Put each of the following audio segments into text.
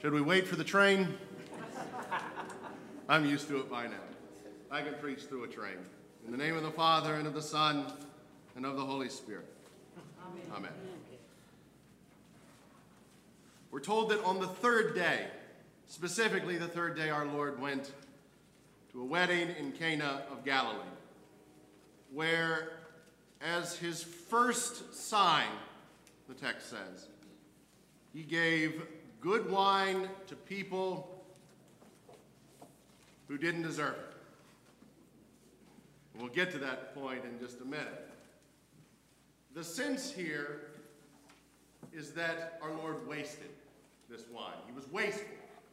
Should we wait for the train? I'm used to it by now. I can preach through a train. In the name of the Father, and of the Son, and of the Holy Spirit. Amen. Amen. We're told that on the third day, specifically the third day, our Lord went to a wedding in Cana of Galilee, where, as his first sign, the text says, he gave good wine to people who didn't deserve it. We'll get to that point in just a minute. The sense here is that our Lord wasted this wine. He was wasteful.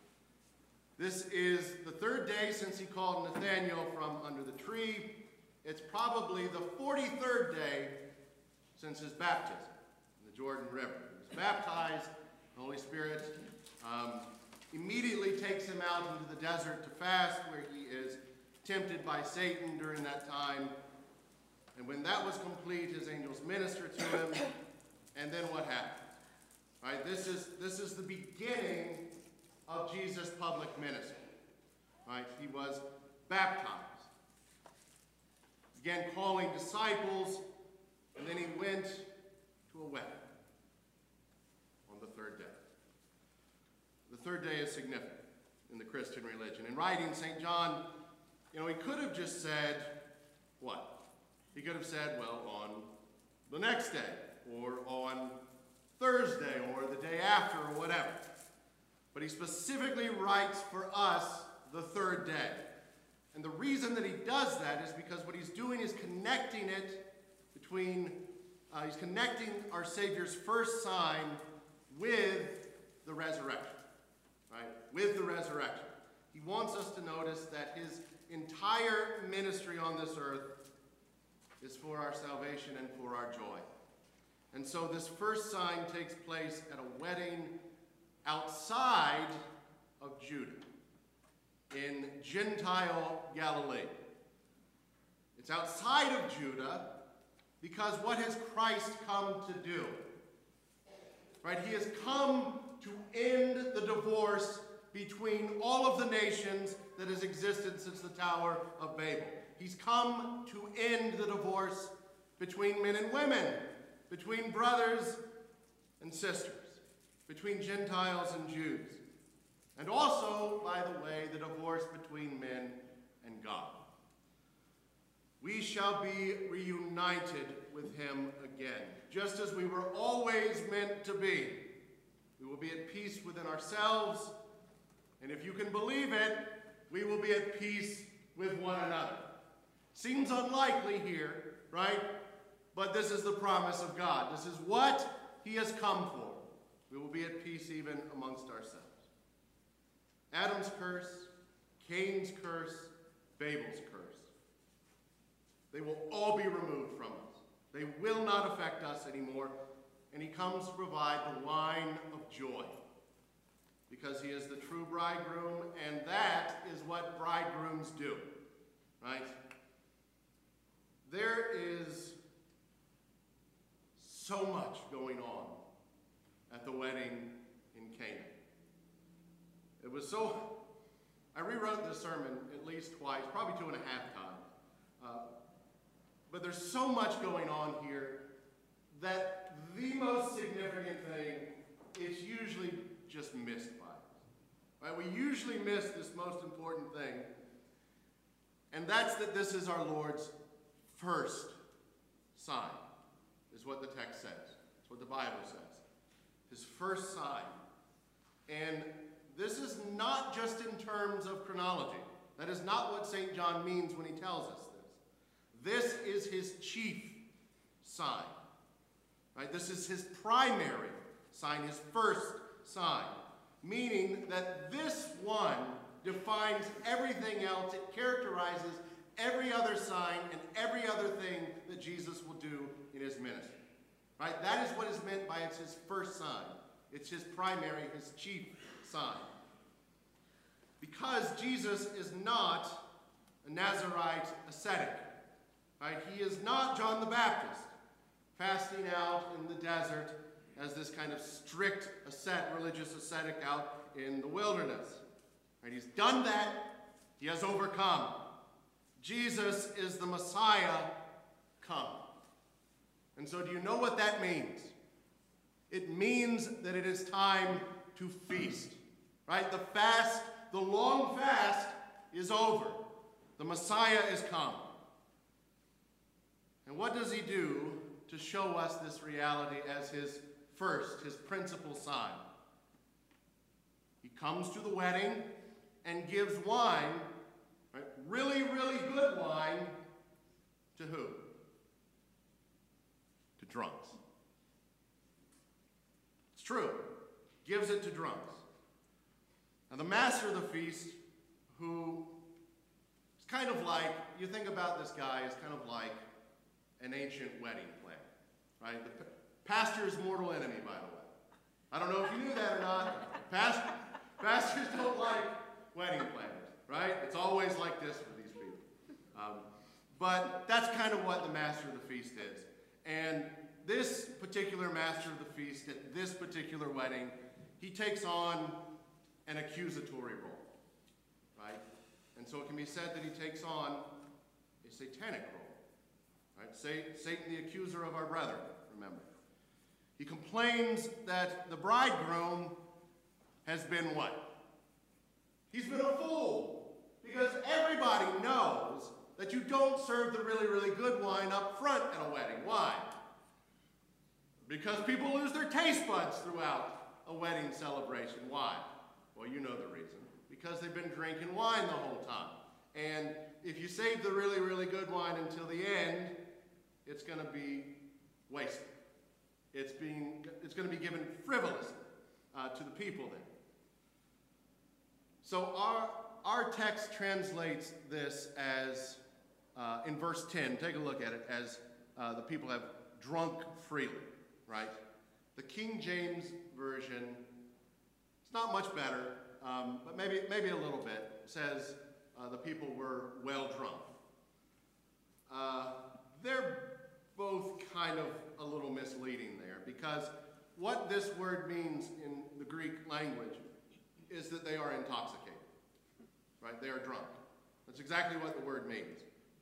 This is the third day since he called Nathanael from under the tree. It's probably the 43rd day since his baptism in the Jordan River. He was baptized. The Holy Spirit immediately takes him out into the desert to fast, where he is tempted by Satan during that time. And when that was complete, his angels minister to him. And then what happened? Right? This is the beginning of Jesus' public ministry. Right? He was baptized. He began calling disciples, and then he went to a wedding on the third day. The third day is significant in the Christian religion. In writing, St. John, he could have just said, what? He could have said, well, on the next day, or on Thursday, or the day after, or whatever. But he specifically writes for us the third day. And the reason that he does that is because what he's doing is connecting it between, he's connecting our Savior's first sign with the resurrection. Right? With the resurrection. He wants us to notice that his entire ministry on this earth is for our salvation and for our joy. And so this first sign takes place at a wedding outside of Judah, in Gentile Galilee. It's outside of Judah because what has Christ come to do? Right? He has come to end the divorce between all of the nations that has existed since the Tower of Babel. He's come to end the divorce between men and women, between brothers and sisters, between Gentiles and Jews. And also, by the way, the divorce between men and God. We shall be reunited with him again, just as we were always meant to be. We will be at peace within ourselves, and if you can believe it, we will be at peace with one another. Seems unlikely here, right? But this is the promise of God. This is what he has come for. We will be at peace even amongst ourselves. Adam's curse, Cain's curse, Babel's curse. They will all be removed from us. They will not affect us anymore. And he comes to provide the wine of joy, because he is the true bridegroom, and that is what bridegrooms do, right? There is so much going on at the wedding in Cana. It was so, I rewrote this sermon at least twice, probably 2.5 times. But there's so much going on here that the most significant thing is usually just missed by us. Right? We usually miss this most important thing, and that's that this is our Lord's first sign, is what the text says. It's what the Bible says. His first sign. And this is not just in terms of chronology. That is not what St. John means when he tells us this. This is his chief sign. Right? This is his primary sign, his first sign. Meaning that this one defines everything else. It characterizes every other sign and every other thing that Jesus will do in his ministry. Right? That is what is meant by it's his first sign. It's his primary, his chief sign. Because Jesus is not a Nazarite ascetic. Right? He is not John the Baptist, fasting out in the desert as this kind of strict religious ascetic out in the wilderness. Right? He's done that. He has overcome. Jesus is the Messiah come. And so do you know what that means? It means that it is time to feast. Right? The fast, the long fast is over. The Messiah is come. And what does he do to show us this reality as his principal sign? He comes to the wedding and gives wine, right? Really, really good wine, to who? To drunks. It's true. Gives it to drunks. Now the master of the feast, who is kind of like, you think about this guy as kind of like an ancient wedding planner, right? The pastor's mortal enemy, by the way. I don't know if you knew that or not. Pastors don't like wedding planners, right? It's always like this for these people. But that's kind of what the master of the feast is. And this particular master of the feast at this particular wedding, he takes on an accusatory role, right? And so it can be said that he takes on a satanic role. Right? Satan, the accuser of our brethren, remember. He complains that the bridegroom has been what? He's been a fool. Because everybody knows that you don't serve the really, really good wine up front at a wedding. Why? Because people lose their taste buds throughout a wedding celebration. Why? Well, you know the reason. Because they've been drinking wine the whole time. And if you save the really, really good wine until the end, it's going to be wasted. It's going to be given frivolously to the people then. So our text translates this as, in verse 10, take a look at it, as the people have drunk freely, right? The King James Version, it's not much better, but maybe a little bit, says the people were well drunk. They're both kind of a little misleading there, because what this word means in the Greek language is that they are intoxicated, right? They are drunk. That's exactly what the word means.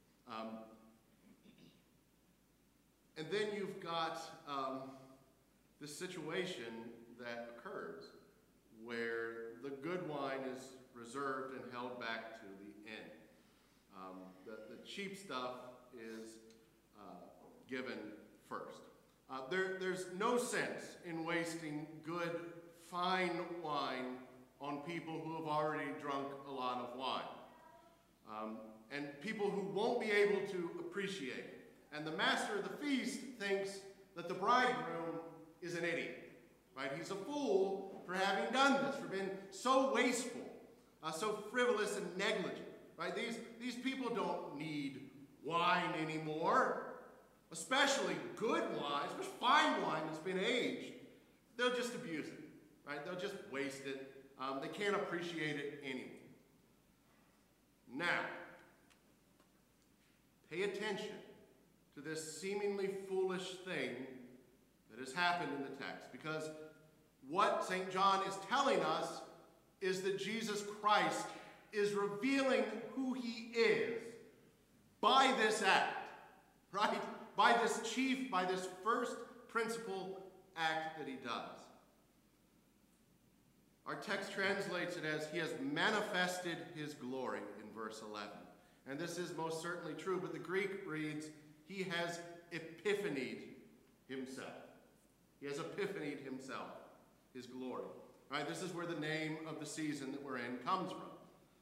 And then you've got this situation that occurs where the good wine is reserved and held back to the end. The cheap stuff is given first. There's no sense in wasting good, fine wine on people who have already drunk a lot of wine. And people who won't be able to appreciate it. And the master of the feast thinks that the bridegroom is an idiot, right? He's a fool for having done this, for being so wasteful, so frivolous and negligent, right? These people don't need wine anymore, especially good wine, especially fine wine that's been aged. They'll just abuse it, right? They'll just waste it. They can't appreciate it anyway. Now, pay attention to this seemingly foolish thing that has happened in the text, because what St. John is telling us is that Jesus Christ is revealing who he is by this act, right? By this first principal act that he does. Our text translates it as he has manifested his glory in verse 11. And this is most certainly true, but the Greek reads, he has epiphanied himself. He has epiphanied himself, his glory. Right? This is where the name of the season that we're in comes from.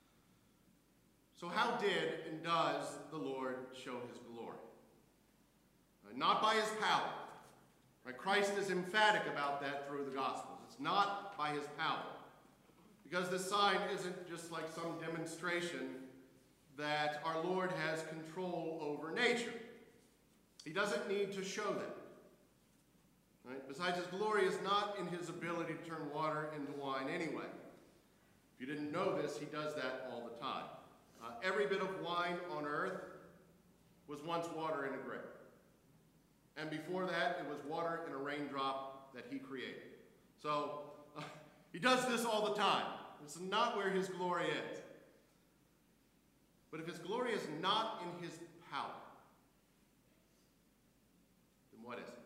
So how did and does the Lord show his glory? Not by his power. Right? Christ is emphatic about that through the Gospels. It's not by his power. Because this sign isn't just like some demonstration that our Lord has control over nature. He doesn't need to show that. Right? Besides, his glory is not in his ability to turn water into wine anyway. If you didn't know this, he does that all the time. Every bit of wine on earth was once water in a grape. And before that, it was water in a raindrop that he created. So He does this all the time. This is not where his glory is. But if his glory is not in his power, then what is it?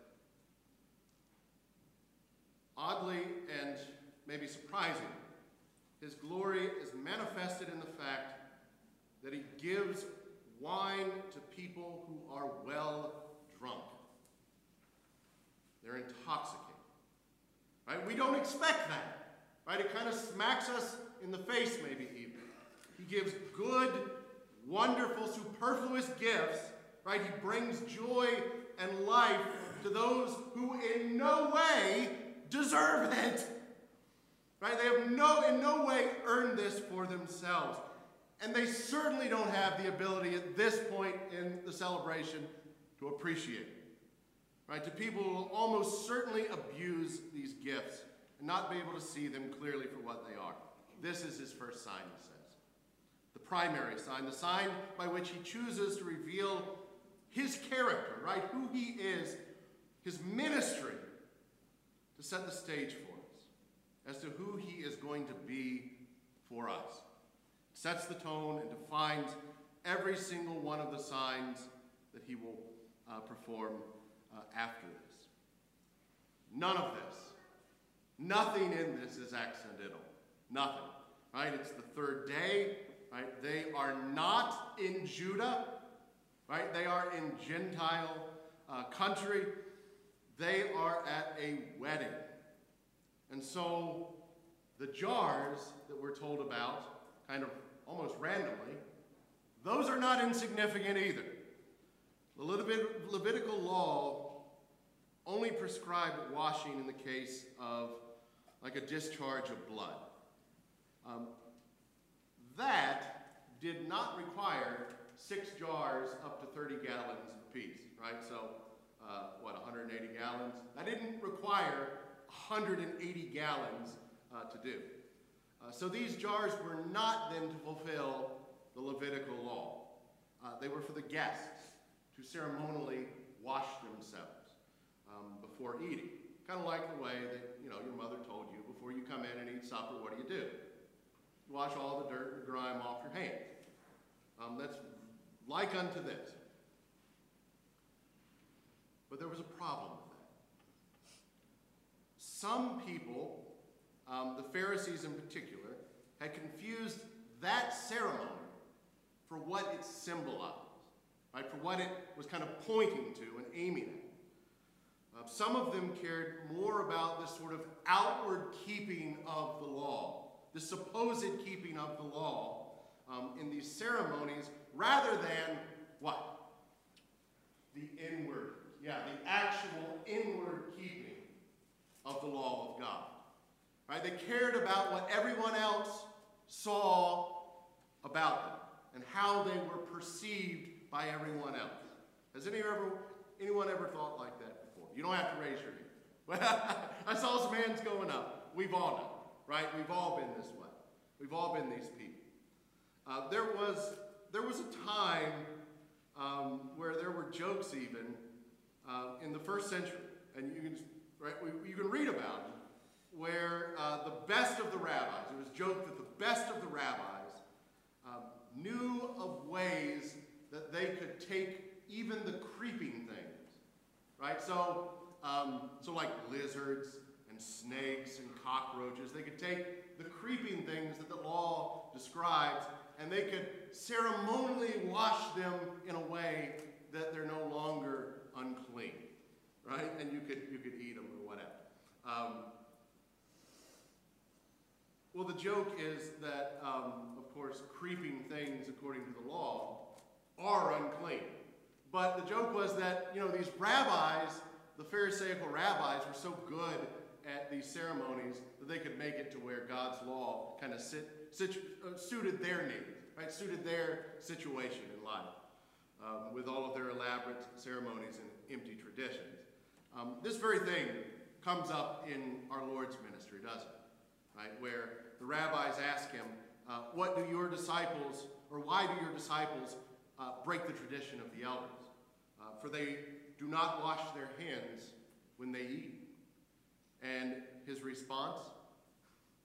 Oddly and maybe surprisingly, his glory is manifested in the fact that he gives wine to people who are well drunk. They're intoxicated. Right? We don't expect that. Right? It kind of smacks us in the face, maybe even. He gives good, wonderful, superfluous gifts. Right? He brings joy and life to those who in no way deserve it. Right? They have in no way earned this for themselves. And they certainly don't have the ability at this point in the celebration to appreciate it. Right? To people who will almost certainly abuse these gifts and not be able to see them clearly for what they are. This is his first sign, he says. The primary sign, the sign by which he chooses to reveal his character, right? Who he is, his ministry, to set the stage for us as to who he is going to be for us. It sets the tone and defines every single one of the signs that he will perform after this. None of this, nothing in this is accidental. Nothing, right? It's the third day, right? They are not in Judah, right? They are in Gentile country. They are at a wedding. And so the jars that we're told about, kind of almost randomly, those are not insignificant either. The Levitical law only prescribed washing in the case of like a discharge of blood. That did not require 6 jars up to 30 gallons apiece, right? So, 180 gallons? That didn't require 180 gallons to do. So these jars were not then to fulfill the Levitical law. They were for the guests to ceremonially wash themselves before eating. Kind of like the way that, your mother told you before you come in and eat supper, what do? You wash all the dirt and grime off your hands. That's like unto this. But there was a problem with that. Some people, the Pharisees in particular, had confused that ceremony for what it symbolized, right? For what it was kind of pointing to and aiming at. Some of them cared more about this sort of outward keeping of the law, the supposed keeping of the law in these ceremonies, rather than what? The inward, the actual inward keeping of the law of God. Right? They cared about what everyone else saw about them and how they were perceived by everyone else. Has anyone ever thought like that before? You don't have to raise your hand. I saw some hands going up. We've all done, right? We've all been this way. We've all been these people. There was a time where there were jokes even in the first century, and you can read about them, where the best of the rabbis, it was joked that the best of the rabbis knew of ways that they could take even the creeping things, right? So like lizards and snakes and cockroaches, they could take the creeping things that the law describes, and they could ceremonially wash them in a way that they're no longer unclean, right? And you could eat them or whatever. Well, the joke is that, of course, creeping things according to the law are unclean. But the joke was that, these rabbis, the Pharisaical rabbis, were so good at these ceremonies that they could make it to where God's law kind of suited their needs, right? Suited their situation in life, with all of their elaborate ceremonies and empty traditions. This very thing comes up in our Lord's ministry, doesn't it? Right? Where the rabbis ask him, why do your disciples break the tradition of the elders? For they do not wash their hands when they eat. And his response,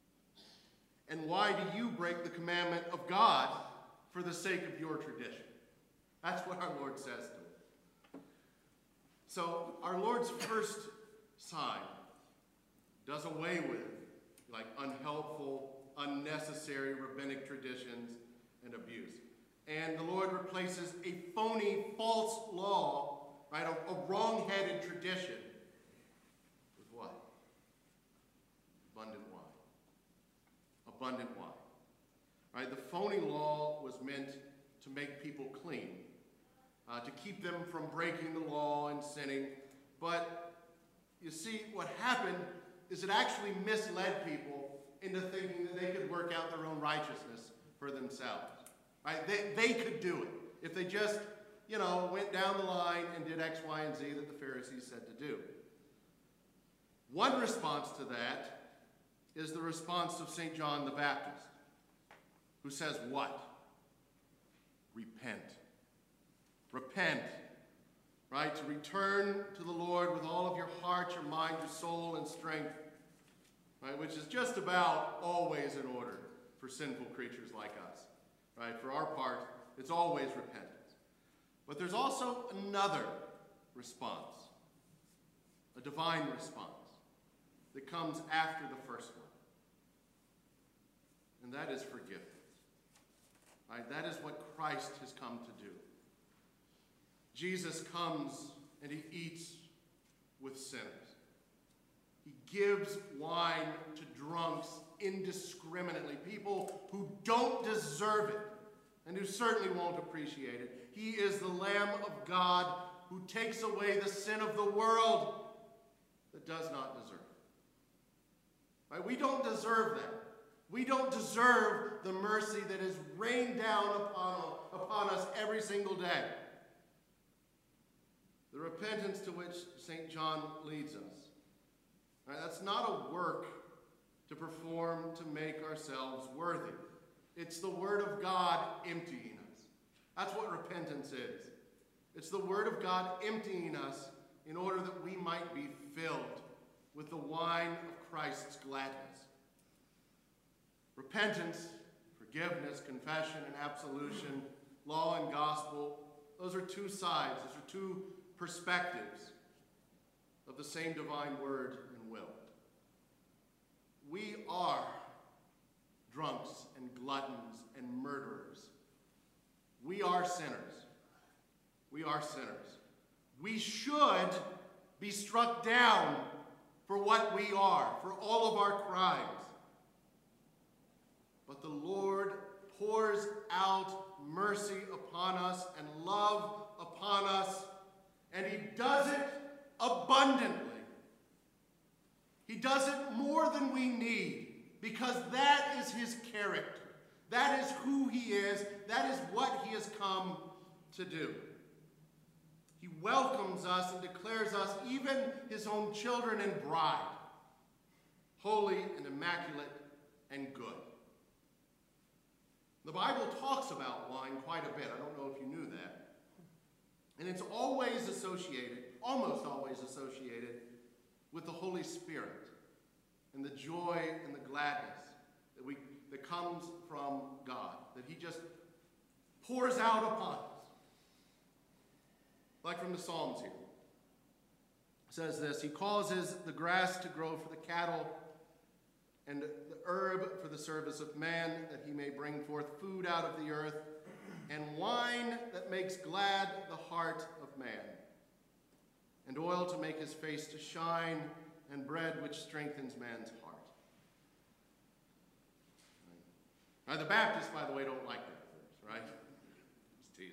And why do you break the commandment of God for the sake of your tradition? That's what our Lord says to him. So our Lord's first sign does away with like unhelpful, unnecessary rabbinic traditions and abuse. And the Lord replaces a phony, false law, right, a wrong-headed tradition with what? Abundant wine. Abundant wine. Right? The phony law was meant to make people clean, to keep them from breaking the law and sinning. But you see, what happened is it actually misled people into thinking that they could work out their own righteousness for themselves. Right? They could do it if they just, went down the line and did X, Y, and Z that the Pharisees said to do. One response to that is the response of St. John the Baptist, who says what? Repent. Repent. Right? To return to the Lord with all of your heart, your mind, your soul, and strength. Right? Which is just about always in order for sinful creatures like us. Right? For our part, it's always repentance. But there's also another response, a divine response, that comes after the first one. And that is forgiveness. Right? That is what Christ has come to do. Jesus comes and he eats with sinners. He gives wine to drunks indiscriminately, people who don't deserve it and who certainly won't appreciate it. He is the Lamb of God who takes away the sin of the world that does not deserve it. Right? We don't deserve that. We don't deserve the mercy that is rained down upon us every single day. The repentance to which St. John leads us. Right? That's not a work to perform to make ourselves worthy. It's the Word of God emptying us. That's what repentance is. It's the Word of God emptying us in order that we might be filled with the wine of Christ's gladness. Repentance, forgiveness, confession, and absolution, law and gospel, those are two sides, those are two perspectives of the same divine word and will. We are drunks and gluttons and murderers. We are sinners. We are sinners. We should be struck down for what we are, for all of our crimes. But the Lord pours out mercy upon us and love upon us, and he does it abundantly. He does it more than we need, because that is his character. That is who he is. That is what he has come to do. He welcomes us and declares us even his own children and bride, holy and immaculate and good. The Bible talks about wine quite a bit. I don't know if you knew that. And it's always associated, almost always associated, with the Holy Spirit and the joy and the gladness that comes from God, that he just pours out upon us. Like from the Psalms here. It says this, he causes the grass to grow for the cattle and the herb for the service of man, that he may bring forth food out of the earth, and wine that makes glad the heart of man, and oil to make his face to shine, and bread which strengthens man's heart. Right. Now the Baptists, by the way, don't like that verse, right? Just teasing.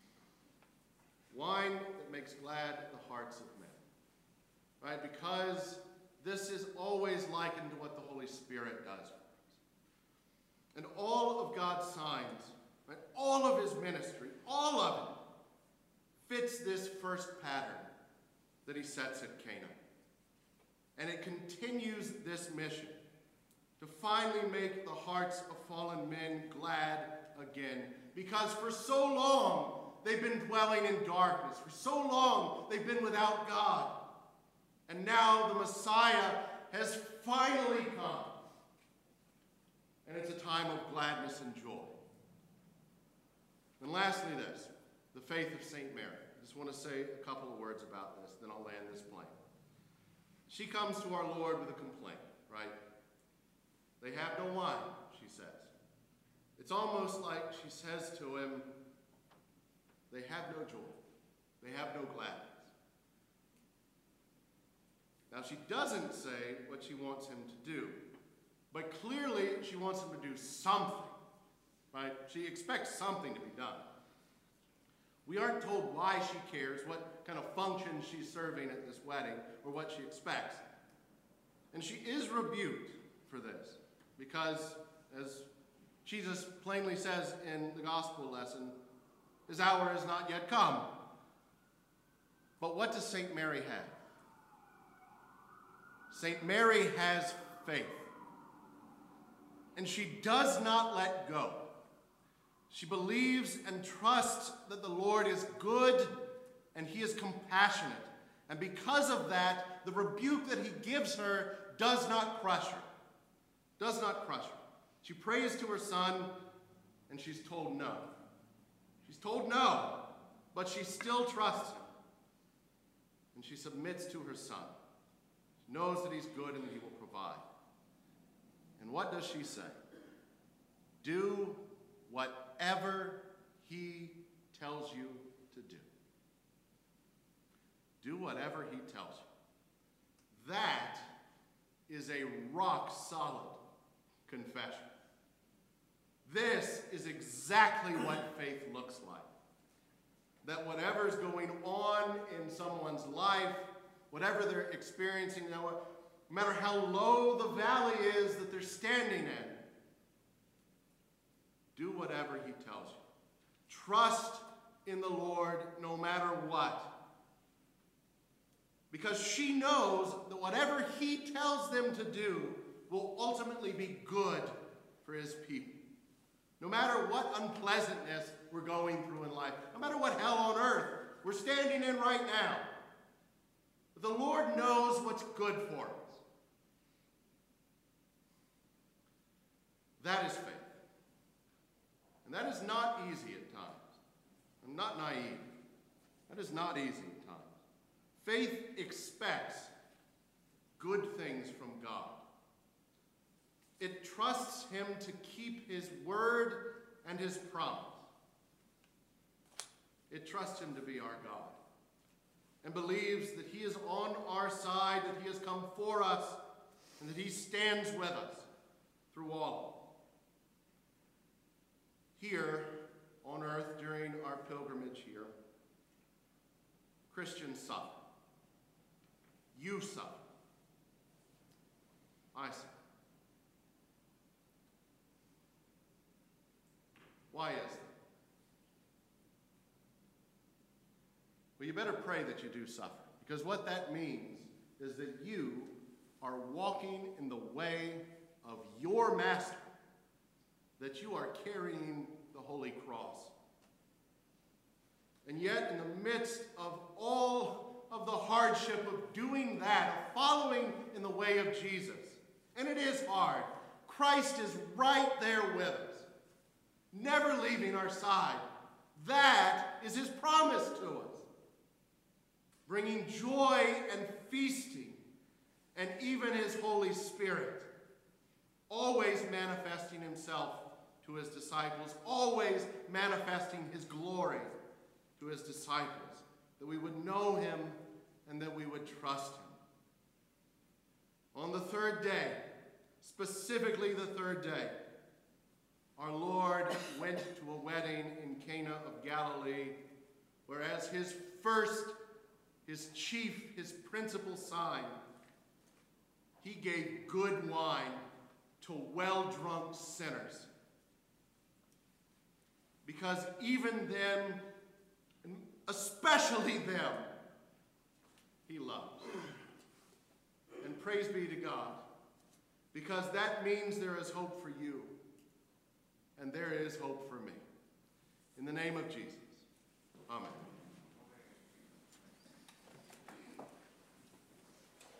Wine that makes glad the hearts of men. Right? Because this is always likened to what the Holy Spirit does for us. And all of God's signs, right, all of his ministry, all of it, fits this first pattern that he sets at Cana. And it continues this mission to finally make the hearts of fallen men glad again. Because for so long, they've been dwelling in darkness. For so long, they've been without God. And now the Messiah has finally come. and it's a time of gladness and joy. And lastly this, the faith of St. Mary. I just want to say a couple of words about this, then I'll land this plane. She comes to our Lord with a complaint, right? They have no wine, she says. It's almost like she says to him, they have no joy. They have no gladness. Now, she doesn't say what she wants him to do, but clearly she wants him to do something, right? She expects something to be done. We aren't told why she cares, what kind of function she's serving at this wedding, or what she expects. And she is rebuked for this, because as Jesus plainly says in the gospel lesson, his hour has not yet come. But what does St. Mary have? St. Mary has faith. And she does not let go. She believes and trusts that the Lord is good and he is compassionate. And because of that, the rebuke that he gives her does not crush her. Does not crush her. She prays to her son, and she's told no. She's told no, but she still trusts him. And she submits to her son. She knows that he's good and that he will provide. And what does she say? Do whatever he tells you to do. Do whatever he tells you. That is a rock-solid confession. This is exactly what faith looks like. That whatever's going on in someone's life, whatever they're experiencing, no matter how low the valley is that they're standing in, do whatever he tells you. Trust in the Lord no matter what. Because she knows that whatever he tells them to do will ultimately be good for his people. No matter what unpleasantness we're going through in life, no matter what hell on earth we're standing in right now, the Lord knows what's good for us. That is faith. And that is not easy at times. I'm not naive. That is not easy at times. Faith expects good things from God. It trusts him to keep his word and his promise. It trusts him to be our God and believes that he is on our side, that he has come for us, and that he stands with us through all. Here on earth during our pilgrimage here, Christians suffer. You suffer. I suffer. Why is that? Well, you better pray that you do suffer, because what that means is that you are walking in the way of your master, that you are carrying the Holy Cross. And yet, in the midst of all of the hardship of doing that, of following in the way of Jesus, and it is hard, Christ is right there with us, never leaving our side. That is his promise to us, bringing joy and feasting, and even his Holy Spirit, always manifesting himself to his disciples, always manifesting his glory to his disciples, that we would know him and that we would trust him. On the third day, specifically the third day, our Lord went to a wedding in Cana of Galilee, whereas his chief, his principal sign, he gave good wine to well-drunk sinners. Because even them, and especially them, he loves. And praise be to God, because that means there is hope for you. And there is hope for me. In the name of Jesus, amen.